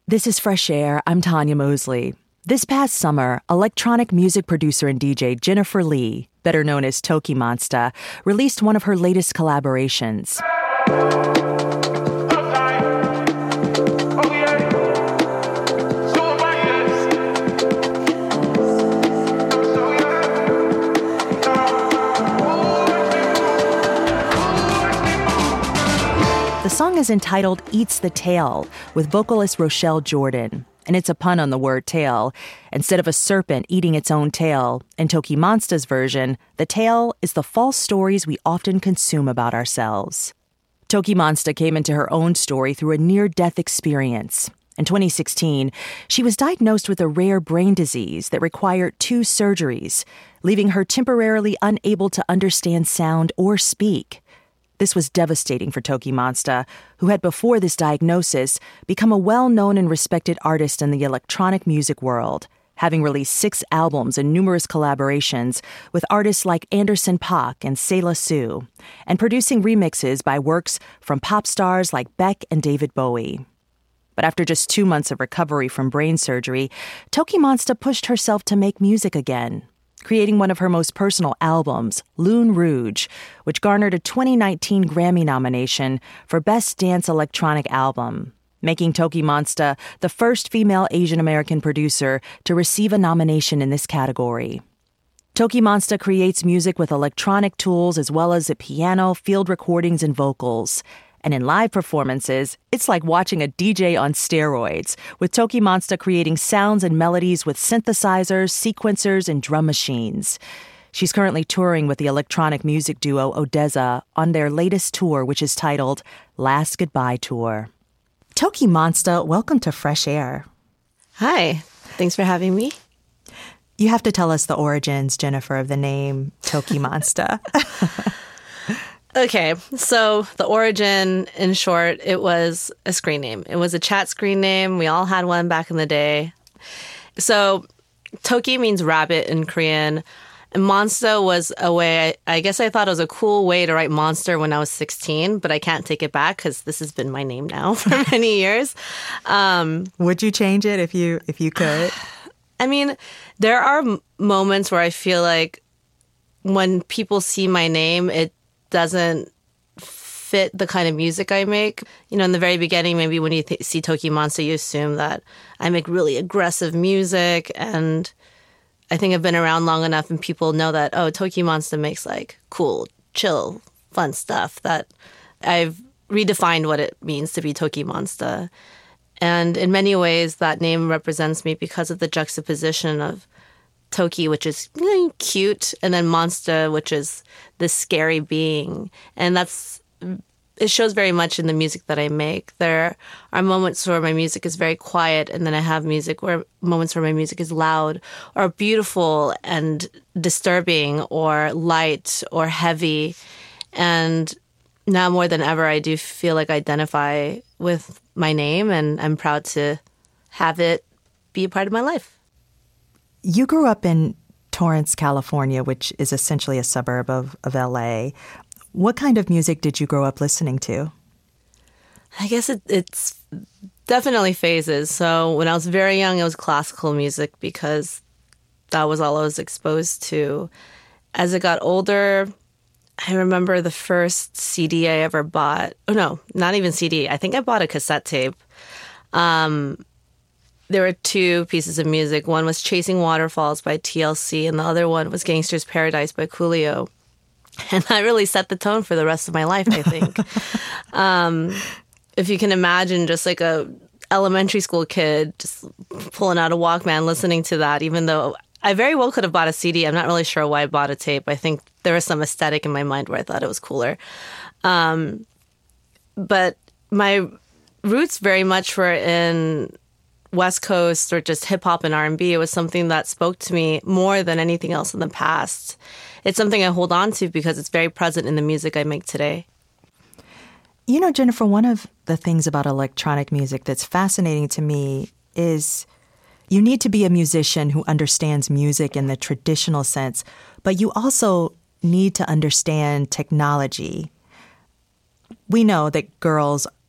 This is Fresh Air. I'm Tanya Mosley. This past summer, electronic music producer and DJ Jennifer Lee, better known as Toki Monsta, released one of her latest collaborations. The song is entitled Eats the Tail, with vocalist Rochelle Jordan. And it's a pun on the word tail. Instead of a serpent eating its own tail, in Toki Monsta's version, the tail is the false stories we often consume about ourselves. Toki Monsta came into her own story through a near-death experience. In 2016, she was diagnosed with a rare brain disease that required 2 surgeries, leaving her temporarily unable to understand sound or speak. This was devastating for Toki Monsta, who had before this diagnosis become a well-known and respected artist in the electronic music world, having released 6 albums and numerous collaborations with artists like Anderson .Paak and Selah Sue, and producing remixes by works from pop stars like Beck and David Bowie. But after just 2 months of recovery from brain surgery, Toki Monsta pushed herself to make music again, creating one of her most personal albums, Lune Rouge, which garnered a 2019 Grammy nomination for Best Dance Electronic Album, making Toki Monsta the first female Asian American producer to receive a nomination in this category. Toki Monsta creates music with electronic tools as well as a piano, field recordings, and vocals. And in live performances, it's like watching a DJ on steroids, with Toki Monsta creating sounds and melodies with synthesizers, sequencers, and drum machines. She's currently touring with the electronic music duo ODESZA on their latest tour, which is titled Last Goodbye Tour. Toki Monsta, welcome to Fresh Air. Hi. Thanks for having me. You have to tell us the origins, Jennifer, of the name Toki Monsta. Okay, so the origin, in short, it was a screen name. It was a chat screen name. We all had one back in the day. So Toki means rabbit in Korean. And Monsta was a way, I guess I thought it was a cool way to write monster when I was 16, but I can't take it back because this has been my name now for many years. Would you change it if you could? I mean, there are moments where I feel like when people see my name, it doesn't fit the kind of music I make. You know, in the very beginning, maybe when you see Toki Monsta, you assume that I make really aggressive music. And I think I've been around long enough and people know that, oh, Toki Monsta makes like cool, chill, fun stuff, that I've redefined what it means to be Toki Monsta. And in many ways, that name represents me because of the juxtaposition of Toki, which is cute, and then Monsta, which is this scary being. And it shows very much in the music that I make. There are moments where my music is very quiet, and then I have moments where my music is loud or beautiful and disturbing or light or heavy. And now more than ever, I do feel like I identify with my name, and I'm proud to have it be a part of my life. You grew up in Torrance, California, which is essentially a suburb of L.A. What kind of music did you grow up listening to? I guess it's definitely phases. So when I was very young, it was classical music because that was all I was exposed to. As I got older, I remember the first CD I ever bought. Oh, no, not even CD. I think I bought a cassette tape. There were 2 pieces of music. One was Chasing Waterfalls by TLC, and the other one was Gangster's Paradise by Coolio. And that really set the tone for the rest of my life, I think. If you can imagine just like a elementary school kid just pulling out a Walkman, listening to that, even though I very well could have bought a CD. I'm not really sure why I bought a tape. I think there was some aesthetic in my mind where I thought it was cooler. But my roots very much were in West Coast or just hip hop and R&B. It was something that spoke to me more than anything else in the past. It's something I hold on to because it's very present in the music I make today. You know, Jennifer, one of the things about electronic music that's fascinating to me is you need to be a musician who understands music in the traditional sense, but you also need to understand technology. We know that girls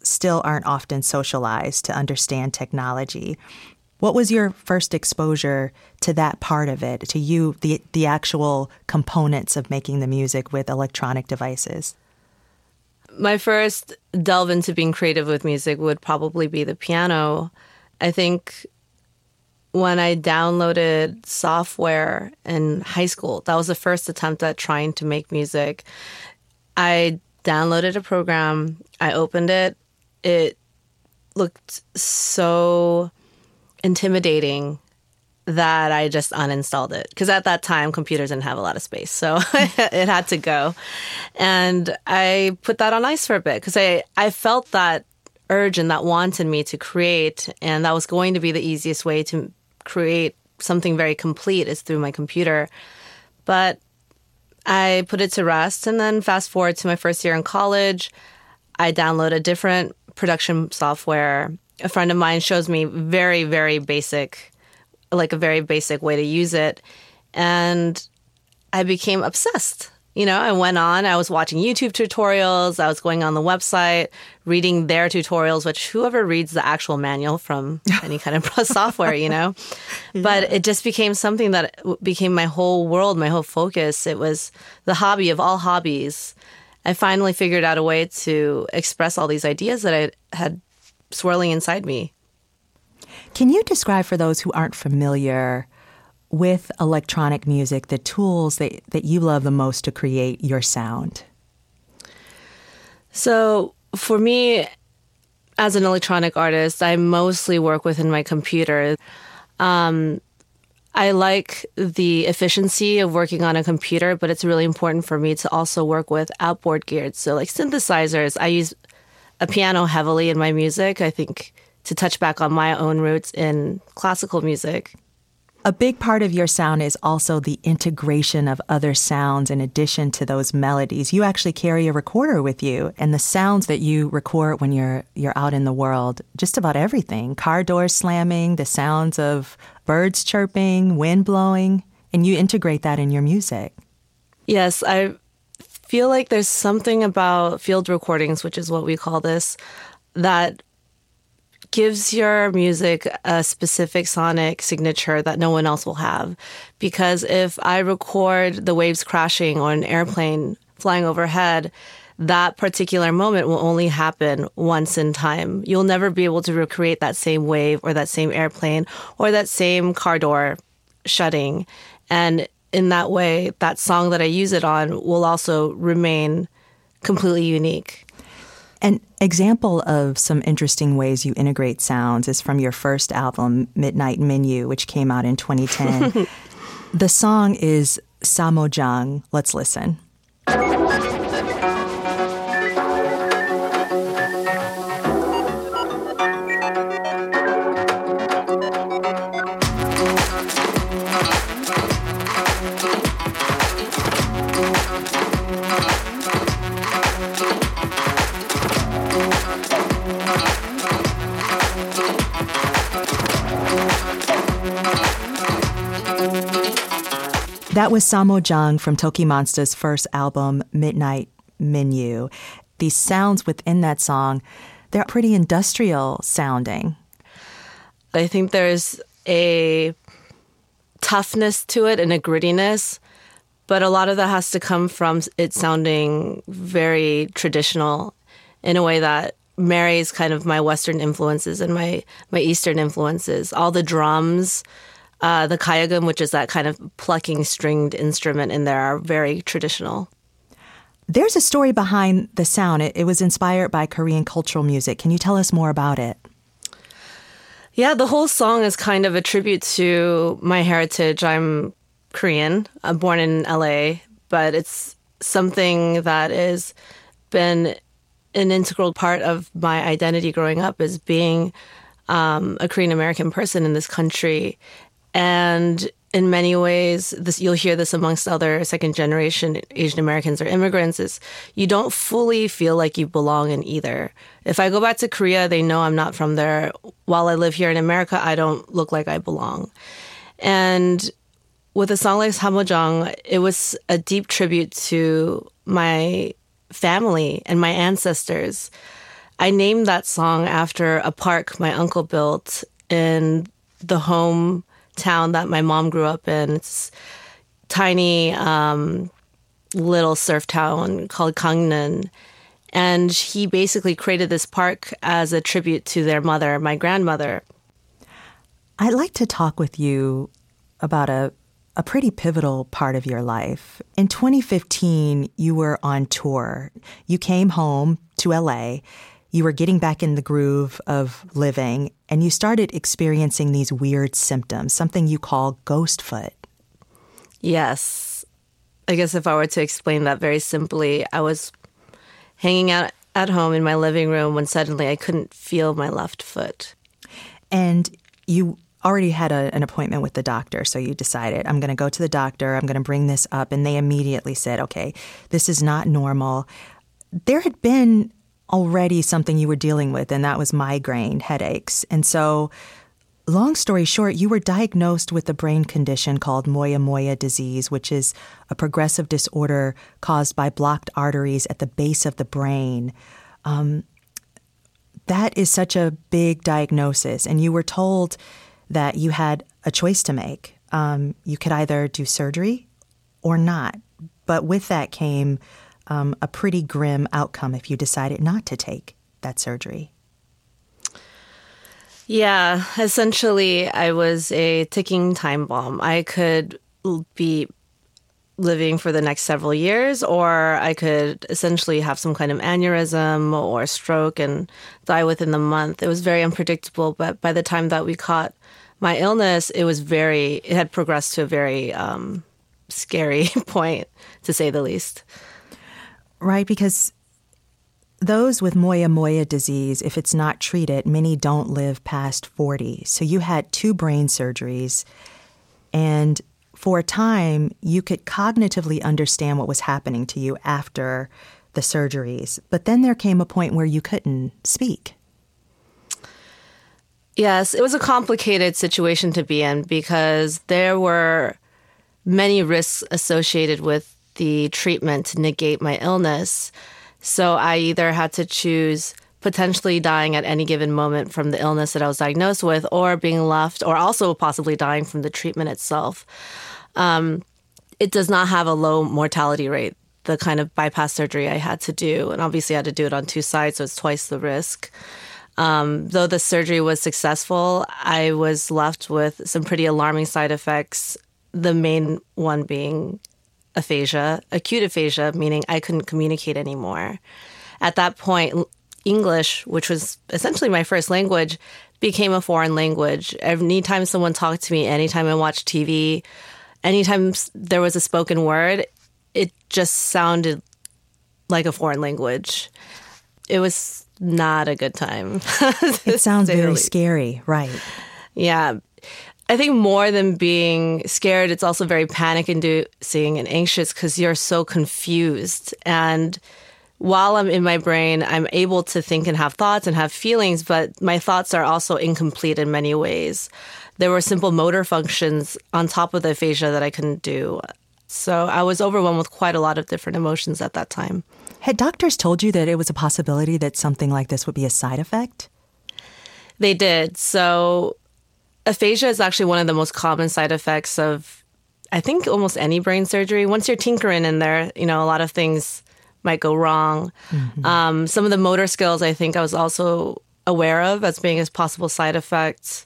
still aren't often socialized to understand technology. What was your first exposure to that part of it, to you, the actual components of making the music with electronic devices? My first delve into being creative with music would probably be the piano. I think when I downloaded software in high school, that was the first attempt at trying to make music. I downloaded a program, I opened it, it looked so intimidating that I just uninstalled it. Because at that time, computers didn't have a lot of space, so it had to go. And I put that on ice for a bit because I felt that urge and that want in me to create, and that was going to be the easiest way to create something very complete is through my computer. But I put it to rest, and then fast forward to my first year in college, I downloaded different production software. A friend of mine shows me very, very basic, like a very basic way to use it. And I became obsessed. You know, I went on, I was watching YouTube tutorials, I was going on the website, reading their tutorials, which whoever reads the actual manual from any kind of software, you know. Yeah. But it just became something that became my whole world, my whole focus. It was the hobby of all hobbies. I finally figured out a way to express all these ideas that I had swirling inside me. Can you describe for those who aren't familiar with electronic music the tools that you love the most to create your sound? So for me, as an electronic artist, I mostly work within my computer. I like the efficiency of working on a computer, but it's really important for me to also work with outboard gear. So like synthesizers, I use a piano heavily in my music, I think, to touch back on my own roots in classical music. A big part of your sound is also the integration of other sounds in addition to those melodies. You actually carry a recorder with you, and the sounds that you record when you're out in the world, just about everything, car doors slamming, the sounds of birds chirping, wind blowing, and you integrate that in your music. Yes, I feel like there's something about field recordings, which is what we call this, that gives your music a specific sonic signature that no one else will have. Because if I record the waves crashing or an airplane flying overhead, that particular moment will only happen once in time. You'll never be able to recreate that same wave or that same airplane or that same car door shutting. And in that way, that song that I use it on will also remain completely unique. An example of some interesting ways you integrate sounds is from your first album, Midnight Menu, which came out in 2010. The song is Samojang. Let's listen. That was Samojang from Tokimonsta's first album, Midnight Menu. These sounds within that song, they're pretty industrial sounding. I think there's a toughness to it and a grittiness, but a lot of that has to come from it sounding very traditional in a way that marries kind of my Western influences and my Eastern influences. All the drums, the kayagum, which is that kind of plucking stringed instrument in there, are very traditional. There's a story behind the sound. It was inspired by Korean cultural music. Can you tell us more about it? Yeah, the whole song is kind of a tribute to my heritage. I'm Korean. I'm born in LA, but it's something that has been an integral part of my identity growing up, as being a Korean American person in this country. And in many ways, you'll hear this amongst other second-generation Asian Americans or immigrants, is you don't fully feel like you belong in either. If I go back to Korea, they know I'm not from there. While I live here in America, I don't look like I belong. And with a song like Samojang, it was a deep tribute to my family and my ancestors. I named that song after a park my uncle built in the hometown that my mom grew up in. It's tiny little surf town called Gangneung. And he basically created this park as a tribute to their mother, my grandmother. I'd like to talk with you about a pretty pivotal part of your life. In 2015, you were on tour. You came home to LA. You were getting back in the groove of living, and you started experiencing these weird symptoms, something you call ghost foot. Yes. I guess if I were to explain that very simply, I was hanging out at home in my living room when suddenly I couldn't feel my left foot. And you already had an appointment with the doctor, so you decided, I'm going to go to the doctor, I'm going to bring this up, and they immediately said, okay, this is not normal. There had been already something you were dealing with, and that was migraine headaches. And so, long story short, you were diagnosed with a brain condition called Moyamoya disease, which is a progressive disorder caused by blocked arteries at the base of the brain. That is such a big diagnosis, and you were told that you had a choice to make. You could either do surgery or not. But with that came a pretty grim outcome if you decided not to take that surgery. Yeah, essentially, I was a ticking time bomb. I could be living for the next several years, or I could essentially have some kind of aneurysm or stroke and die within the month. It was very unpredictable, but by the time that we caught my illness, it had progressed to a very scary point, to say the least. Right, because those with Moyamoya disease, if it's not treated, many don't live past 40. So you had 2 brain surgeries, and for a time, you could cognitively understand what was happening to you after the surgeries. But then there came a point where you couldn't speak. Yes, it was a complicated situation to be in because there were many risks associated with the treatment to negate my illness. So I either had to choose potentially dying at any given moment from the illness that I was diagnosed with, or being left, or also possibly dying from the treatment itself. It does not have a low mortality rate, the kind of bypass surgery I had to do. And obviously I had to do it on 2 sides, so it's twice the risk. Though the surgery was successful, I was left with some pretty alarming side effects, the main one being aphasia, acute aphasia, meaning I couldn't communicate anymore. At that point, English, which was essentially my first language, became a foreign language. Anytime someone talked to me, anytime I watched TV, anytime there was a spoken word, it just sounded like a foreign language. It was not a good time. It sounds very scary, right? Yeah. I think more than being scared, it's also very panic-inducing and anxious because you're so confused. And while I'm in my brain, I'm able to think and have thoughts and have feelings, but my thoughts are also incomplete in many ways. There were simple motor functions on top of the aphasia that I couldn't do. So I was overwhelmed with quite a lot of different emotions at that time. Had doctors told you that it was a possibility that something like this would be a side effect? They did. So aphasia is actually one of the most common side effects of, I think, almost any brain surgery. Once you're tinkering in there, a lot of things might go wrong. Mm-hmm. Some of the motor skills, I think I was also aware of as being as possible side effects.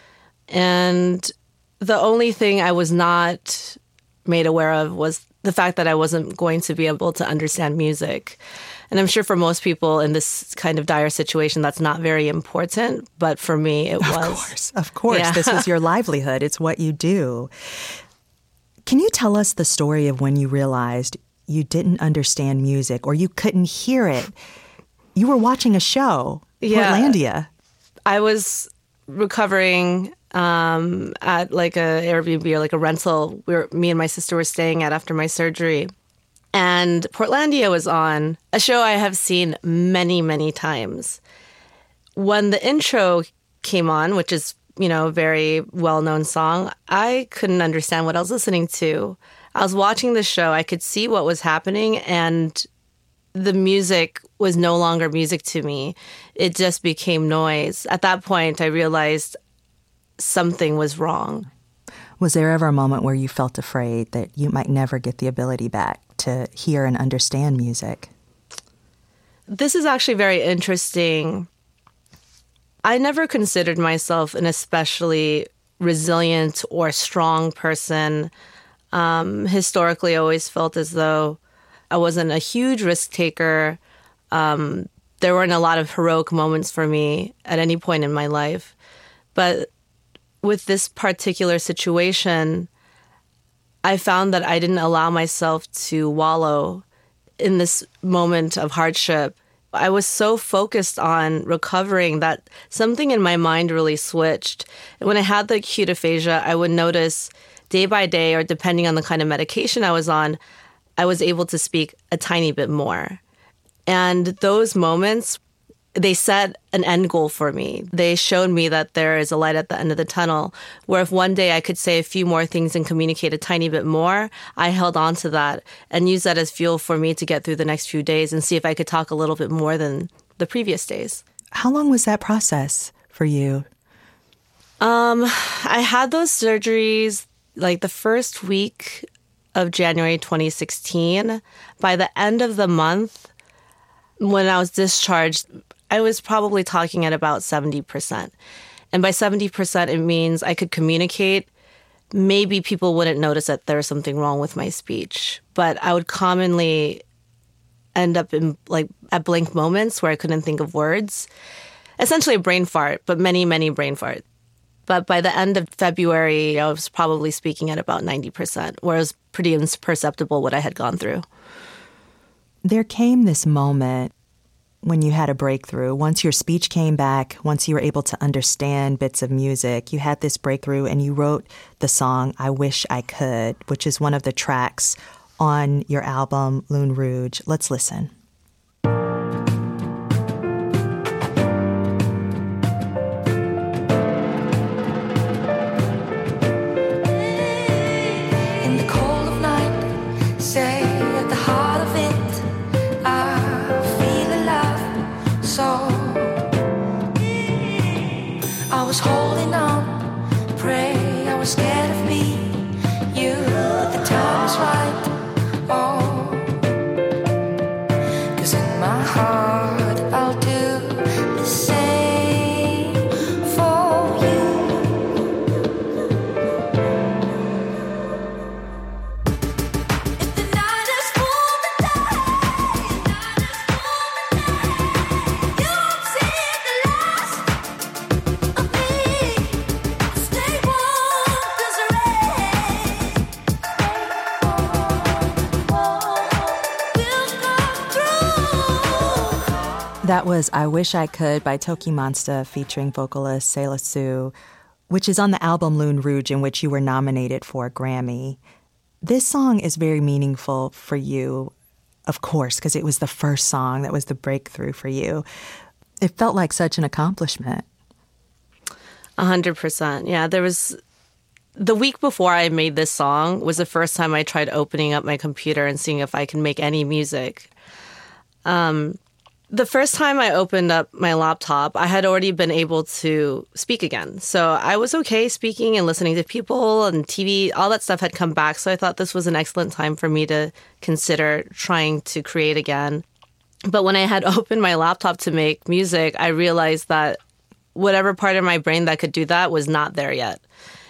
And the only thing I was not made aware of was the fact that I wasn't going to be able to understand music. And I'm sure for most people in this kind of dire situation, that's not very important. But for me, it was. Of course. Yeah. This was your livelihood. It's what you do. Can you tell us the story of when you realized you didn't understand music or you couldn't hear it? You were watching a show, Portlandia. I was recovering at like a Airbnb or like a rental where me and my sister were staying at after my surgery. And Portlandia was on, a show I have seen many, many times. When the intro came on, which is, a very well-known song, I couldn't understand what I was listening to. I was watching the show. I could see what was happening, and the music was no longer music to me. It just became noise. At that point, I realized something was wrong. Was there ever a moment where you felt afraid that you might never get the ability back to hear and understand music? This is actually very interesting. I never considered myself an especially resilient or strong person. Historically, I always felt as though I wasn't a huge risk taker. There weren't a lot of heroic moments for me at any point in my life. But with this particular situation, I found that I didn't allow myself to wallow in this moment of hardship. I was so focused on recovering that something in my mind really switched. And when I had the acute aphasia, I would notice day by day, or depending on the kind of medication I was on, I was able to speak a tiny bit more. And those moments, they set an end goal for me. They showed me that there is a light at the end of the tunnel, where if one day I could say a few more things and communicate a tiny bit more, I held on to that and used that as fuel for me to get through the next few days and see if I could talk a little bit more than the previous days. How long was that process for you? I had those surgeries like the first week of January 2016. By the end of the month, when I was discharged, I was probably talking at about 70%. And by 70%, it means I could communicate. Maybe people wouldn't notice that there was something wrong with my speech, but I would commonly end up in like at blank moments where I couldn't think of words. Essentially a brain fart, but many, many brain farts. But by the end of February, I was probably speaking at about 90%, where it was pretty imperceptible what I had gone through. There came this moment when you had a breakthrough. Once your speech came back, once you were able to understand bits of music, you had this breakthrough and you wrote the song I Wish I Could, which is one of the tracks on your album, Lune Rouge. Let's listen. That was I Wish I Could by Toki Monsta featuring vocalist Selah Sue, which is on the album Lune Rouge, in which you were nominated for a Grammy. This song is very meaningful for you, of course, because it was the first song that was the breakthrough for you. It felt like such an accomplishment. 100%. Yeah, there was... The week before I made this song was the first time I tried opening up my computer and seeing if I can make any music. The first time I opened up my laptop, I had already been able to speak again. So I was okay speaking and listening to people and TV. All that stuff had come back. So I thought this was an excellent time for me to consider trying to create again. But when I had opened my laptop to make music, I realized that whatever part of my brain that could do that was not there yet.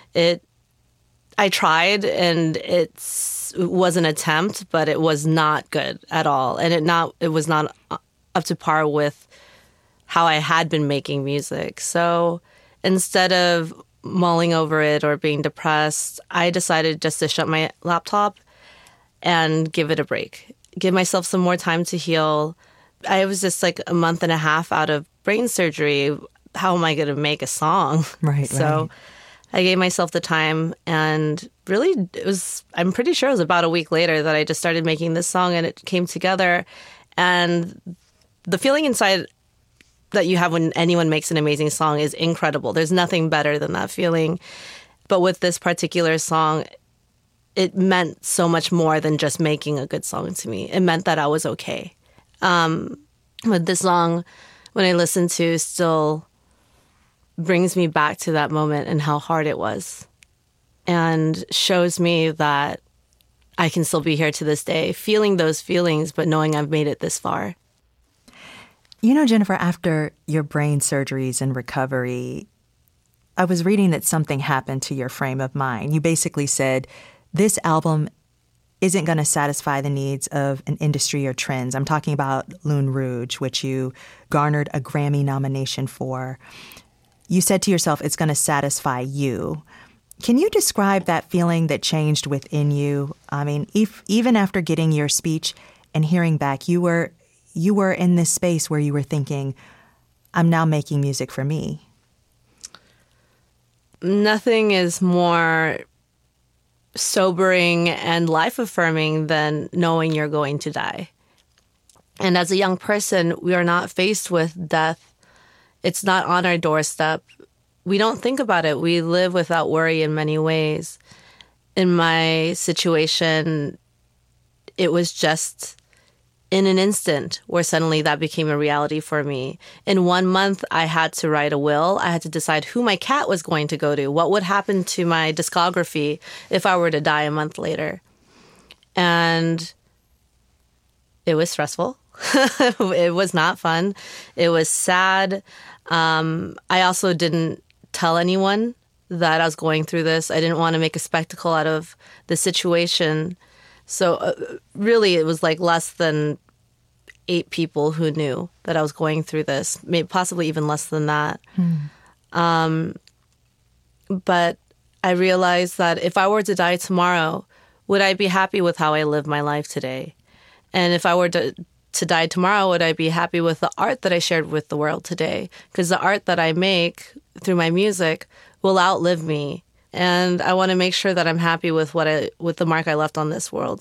I tried, and it was an attempt, but it was not good at all. And it was not up to par with how I had been making music. So instead of mulling over it or being depressed, I decided just to shut my laptop and give it a break. Give myself some more time to heal. I was just like a month and a half out of brain surgery. How am I going to make a song? Right. So I gave myself the time, and really I'm pretty sure it was about a week later that I just started making this song, and it came together. And the feeling inside that you have when anyone makes an amazing song is incredible. There's nothing better than that feeling. But with this particular song, it meant so much more than just making a good song to me. It meant that I was okay. But this song, when I listen to, still brings me back to that moment and how hard it was, and shows me that I can still be here to this day, feeling those feelings, but knowing I've made it this far. You know, Jennifer, after your brain surgeries and recovery, I was reading that something happened to your frame of mind. You basically said, this album isn't going to satisfy the needs of an industry or trends. I'm talking about Lune Rouge, which you garnered a Grammy nomination for. You said to yourself, it's going to satisfy you. Can you describe that feeling that changed within you? I mean, even after getting your speech and hearing back, you were in this space where you were thinking, I'm now making music for me. Nothing is more sobering and life-affirming than knowing you're going to die. And as a young person, we are not faced with death. It's not on our doorstep. We don't think about it. We live without worry in many ways. In my situation, it was just in an instant where suddenly that became a reality for me. In 1 month, I had to write a will. I had to decide who my cat was going to go to, what would happen to my discography if I were to die a month later. And it was stressful. It was not fun. It was sad. I also didn't tell anyone that I was going through this. I didn't want to make a spectacle out of the situation. So really, it was like less than 8 people who knew that I was going through this, maybe possibly even less than that. But I realized that if I were to die tomorrow, would I be happy with how I live my life today? And if I were to die tomorrow, would I be happy with the art that I shared with the world today? Because the art that I make through my music will outlive me. And I want to make sure that I'm happy with with the mark I left on this world.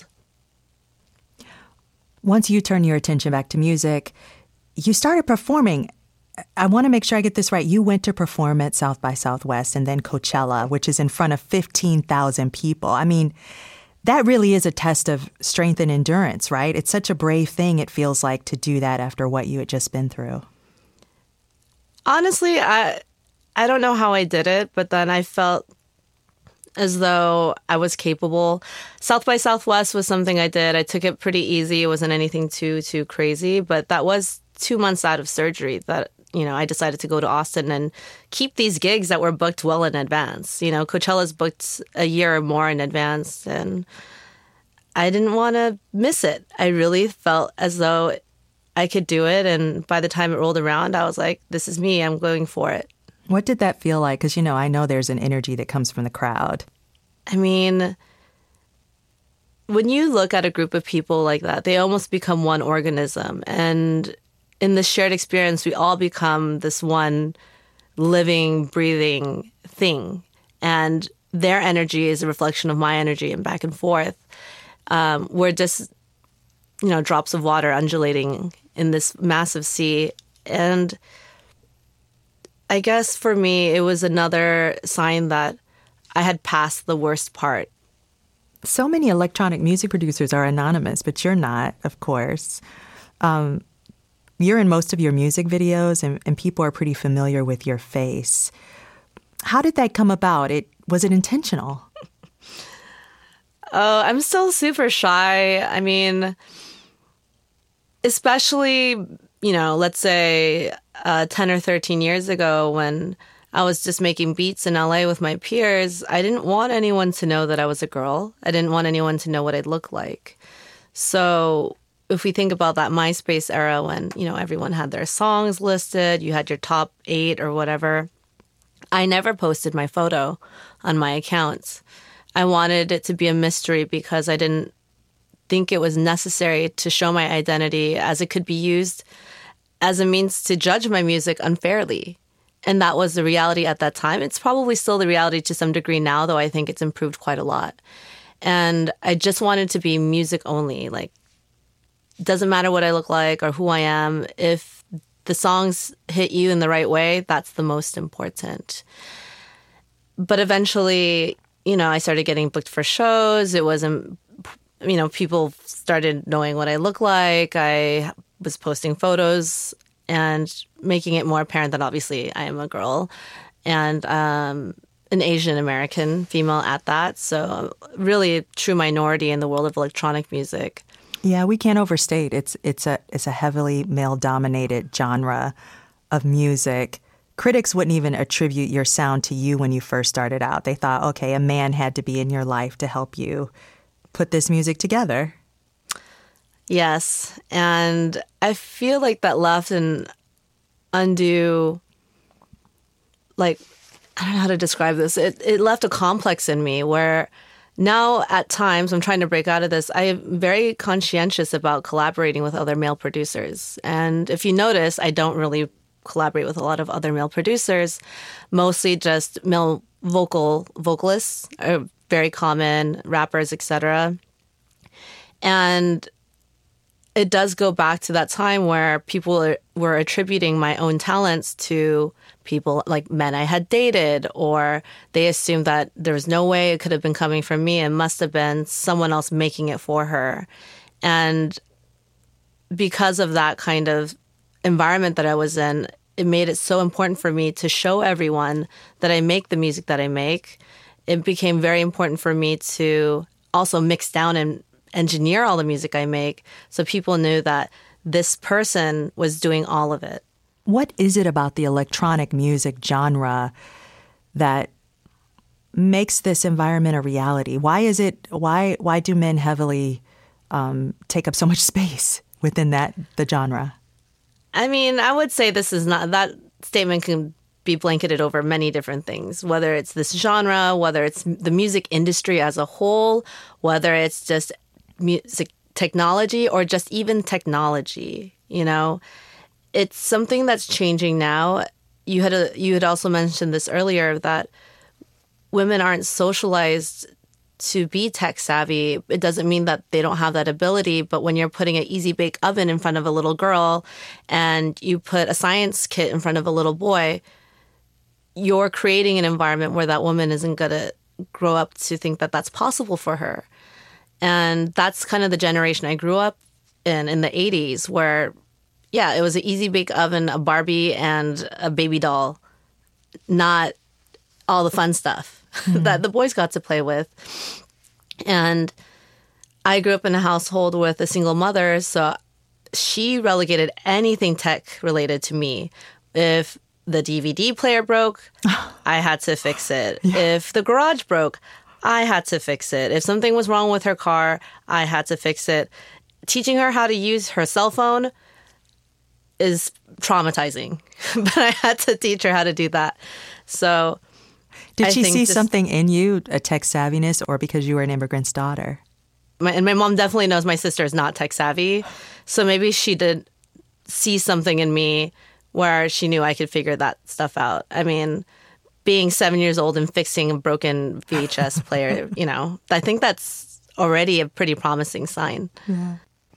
Once you turn your attention back to music, you started performing. I want to make sure I get this right. You went to perform at South by Southwest and then Coachella, which is in front of 15,000 people. I mean, that really is a test of strength and endurance, right? It's such a brave thing, it feels like, to do that after what you had just been through. Honestly, I don't know how I did it, but then I felt as though I was capable. South by Southwest was something I did. I took it pretty easy. It wasn't anything too crazy, but that was 2 months out of surgery that, I decided to go to Austin and keep these gigs that were booked well in advance. Coachella's booked a year or more in advance, and I didn't want to miss it. I really felt as though I could do it, and by the time it rolled around, I was like, this is me. I'm going for it. What did that feel like? Because, I know there's an energy that comes from the crowd. I mean, when you look at a group of people like that, they almost become one organism. And in this shared experience, we all become this one living, breathing thing. And their energy is a reflection of my energy and back and forth. We're just, drops of water undulating in this massive sea. And I guess for me, it was another sign that I had passed the worst part. So many electronic music producers are anonymous, but you're not, of course. You're in most of your music videos, and people are pretty familiar with your face. How did that come about? Was it intentional? Oh, I'm still super shy. I mean, especially, let's say 10 or 13 years ago when I was just making beats in LA with my peers, I didn't want anyone to know that I was a girl. I didn't want anyone to know what I'd look like. So if we think about that MySpace era when, everyone had their songs listed, you had your top 8 or whatever, I never posted my photo on my accounts. I wanted it to be a mystery because I didn't think it was necessary to show my identity, as it could be used as a means to judge my music unfairly. And that was the reality at that time. It's probably still the reality to some degree now, though I think it's improved quite a lot. And I just wanted to be music only. Like, it doesn't matter what I look like or who I am. If the songs hit you in the right way, that's the most important. But eventually, I started getting booked for shows. It wasn't, people started knowing what I look like. I was posting photos and making it more apparent that obviously I am a girl and an Asian American female at that. So really a true minority in the world of electronic music. Yeah, we can't overstate. It's a heavily male-dominated genre of music. Critics wouldn't even attribute your sound to you when you first started out. They thought, okay, a man had to be in your life to help you put this music together. Yes, and I feel like that left an undue, like, I don't know how to describe this. It left a complex in me where now at times I'm trying to break out of this. I am very conscientious about collaborating with other male producers. And if you notice, I don't really collaborate with a lot of other male producers, mostly just male vocalists are very common, rappers, etc. And it does go back to that time where people were attributing my own talents to people like men I had dated, or they assumed that there was no way it could have been coming from me. It must have been someone else making it for her. And because of that kind of environment that I was in, it made it so important for me to show everyone that I make the music that I make. It became very important for me to also mix down and engineer all the music I make so people knew that this person was doing all of it. What is it about the electronic music genre that makes this environment a reality? Why do men heavily take up so much space within the genre? I mean, I would say this is not, that statement can be blanketed over many different things, whether it's this genre, whether it's the music industry as a whole, whether it's just music technology or just even technology, you know. It's something that's changing now. You had also mentioned this earlier, that women aren't socialized to be tech savvy. It doesn't mean that they don't have that ability, but when you're putting an easy bake oven in front of a little girl and you put a science kit in front of a little boy, you're creating an environment where that woman isn't going to grow up to think that that's possible for her. And that's kind of the generation I grew up in the 80s, where, yeah, it was an easy bake oven, a Barbie, and a baby doll, not all the fun stuff that the boys got to play with. And I grew up in a household with a single mother, so she relegated anything tech related to me. If the DVD player broke, I had to fix it. Yeah. If the garage broke, I had to fix it. If something was wrong with her car, I had to fix it. Teaching her how to use her cell phone is traumatizing, but I had to teach her how to do that. So did she see something in you, a tech savviness, or because you were an immigrant's daughter? My mom definitely knows my sister is not tech savvy. So maybe she did see something in me where she knew I could figure that stuff out. I mean, being 7 years old and fixing a broken VHS player, you know, I think that's already a pretty promising sign. Yeah.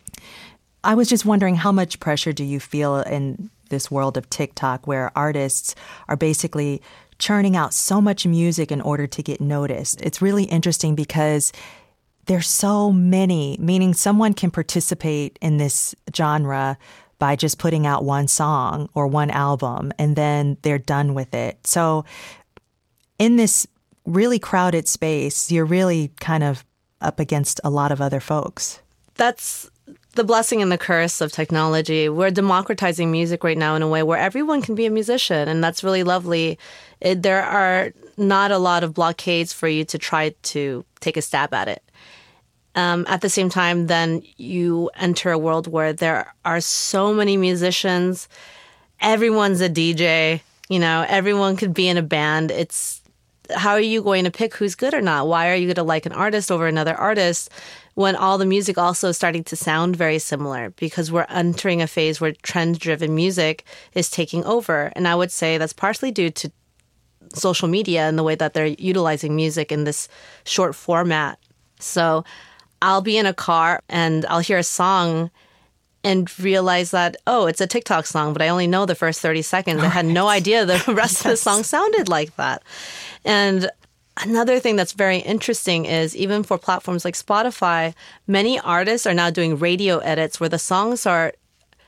I was just wondering, how much pressure do you feel in this world of TikTok, where artists are basically churning out so much music in order to get noticed? It's really interesting because there's so many, meaning someone can participate in this genre by just putting out one song or one album, and then they're done with it. So in this really crowded space, you're really kind of up against a lot of other folks. That's the blessing and the curse of technology. We're democratizing music right now in a way where everyone can be a musician, and that's really lovely. There are not a lot of blockades for you to try to take a stab at it. At the same time, then you enter a world where there are so many musicians. Everyone's a DJ. You know, everyone could be in a band. It's, how are you going to pick who's good or not? Why are you going to like an artist over another artist when all the music also is starting to sound very similar? Because we're entering a phase where trend-driven music is taking over. And I would say that's partially due to social media and the way that they're utilizing music in this short format. So I'll be in a car and I'll hear a song and realize that, oh, it's a TikTok song, but I only know the first 30 seconds. I had no idea the rest of the song sounded like that. And another thing that's very interesting is, even for platforms like Spotify, many artists are now doing radio edits where the songs are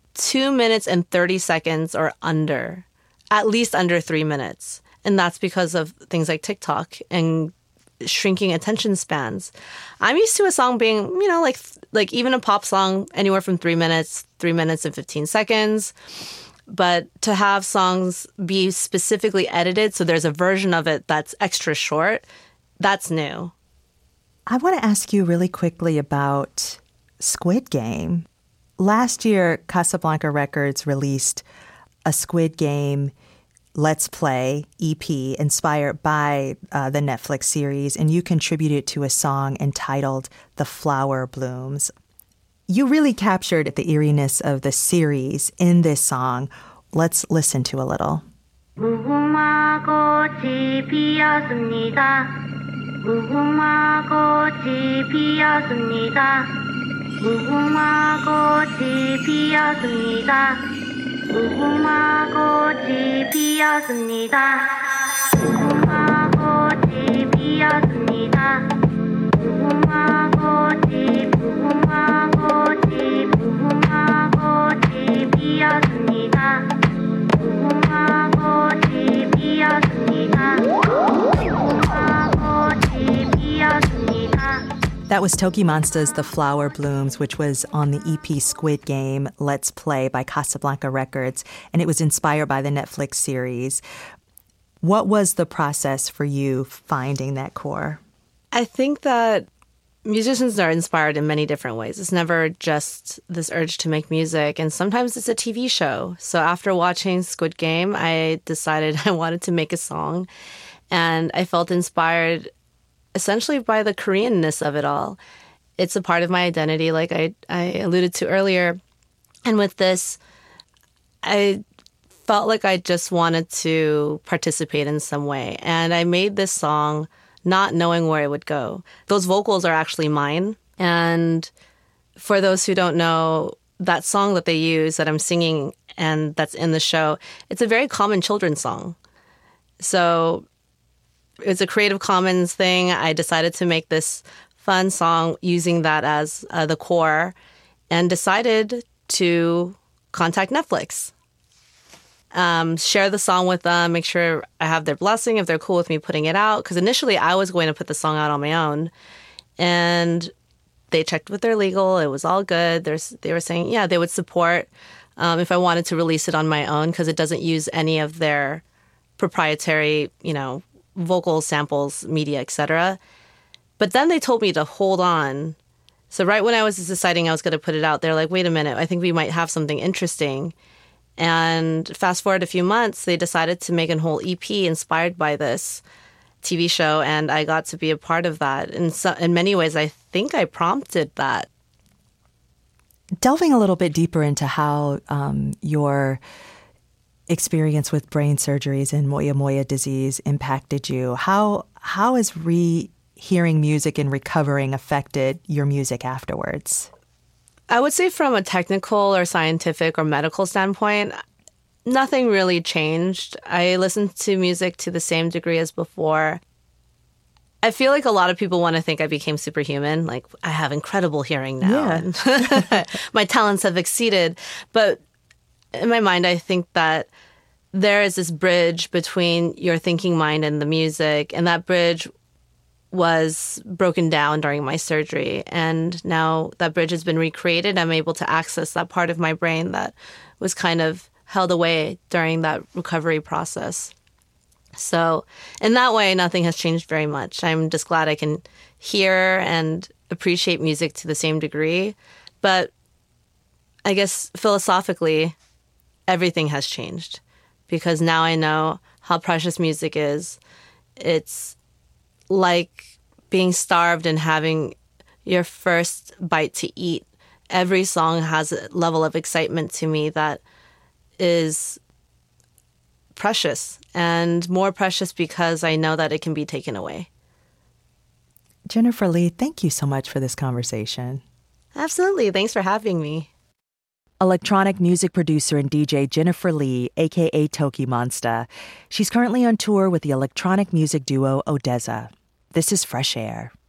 2 minutes and 30 seconds or under, at least under 3 minutes. And that's because of things like TikTok and shrinking attention spans. I'm used to a song being, like even a pop song, anywhere from 3 minutes and 15 seconds. But to have songs be specifically edited, so there's a version of it that's extra short, that's new. I want to ask you really quickly about Squid Game. Last year, Casablanca Records released a Squid Game Let's Play EP inspired by the Netflix series, and you contributed to a song entitled The Flower Blooms. You really captured the eeriness of the series in this song. Let's listen to a little. 무궁화 꽃이 피었습니다. 무궁화 꽃이 피었습니다. 무궁화 꽃이 피었습니다. 무궁화 꽃이 피었습니다. 무궁화 꽃이 피었습니다. 무궁화 꽃이 무궁화 꽃이 무궁화 꽃이 피었습니다. 무궁화 꽃이 피었습니다. 무궁화 꽃이 피었습니다. That was Toki Monsta's The Flower Blooms, which was on the EP Squid Game Let's Play by Casablanca Records, and it was inspired by the Netflix series. What was the process for you finding that core? I think that musicians are inspired in many different ways. It's never just this urge to make music, and sometimes it's a TV show. So after watching Squid Game, I decided I wanted to make a song, and I felt inspired essentially by the Koreanness of it all. It's a part of my identity, like I alluded to earlier. And with this, I felt like I just wanted to participate in some way. And I made this song not knowing where it would go. Those vocals are actually mine. And for those who don't know, that song that they use that I'm singing and that's in the show, it's a very common children's song. So it's a Creative Commons thing. I decided to make this fun song using that as the core and decided to contact Netflix. Share the song with them, make sure I have their blessing if they're cool with me putting it out. Because initially I was going to put the song out on my own. And they checked with their legal. It was all good. They were saying, yeah, they would support if I wanted to release it on my own because it doesn't use any of their proprietary, vocal samples, media, etc. But then they told me to hold on. So right when I was deciding I was going to put it out, they're like, wait a minute, I think we might have something interesting. And fast forward a few months, they decided to make a whole EP inspired by this TV show, and I got to be a part of that. In many ways, I think I prompted that. Delving a little bit deeper into how your experience with brain surgeries and moyamoya disease impacted you, how has hearing music and recovering affected your music afterwards? I would say from a technical or scientific or medical standpoint, nothing really changed. I listened to music to the same degree as before. I feel like a lot of people want to think I became superhuman, like I have incredible hearing now. Yeah. And my talents have exceeded. But in my mind, I think that there is this bridge between your thinking mind and the music, and that bridge was broken down during my surgery. And now that bridge has been recreated. I'm able to access that part of my brain that was kind of held away during that recovery process. So in that way, nothing has changed very much. I'm just glad I can hear and appreciate music to the same degree. But I guess philosophically, everything has changed because now I know how precious music is. It's like being starved and having your first bite to eat. Every song has a level of excitement to me that is precious, and more precious because I know that it can be taken away. Jennifer Lee, thank you so much for this conversation. Absolutely. Thanks for having me. Electronic music producer and DJ Jennifer Lee, a.k.a. Toki Monsta. She's currently on tour with the electronic music duo ODESZA. This is Fresh Air.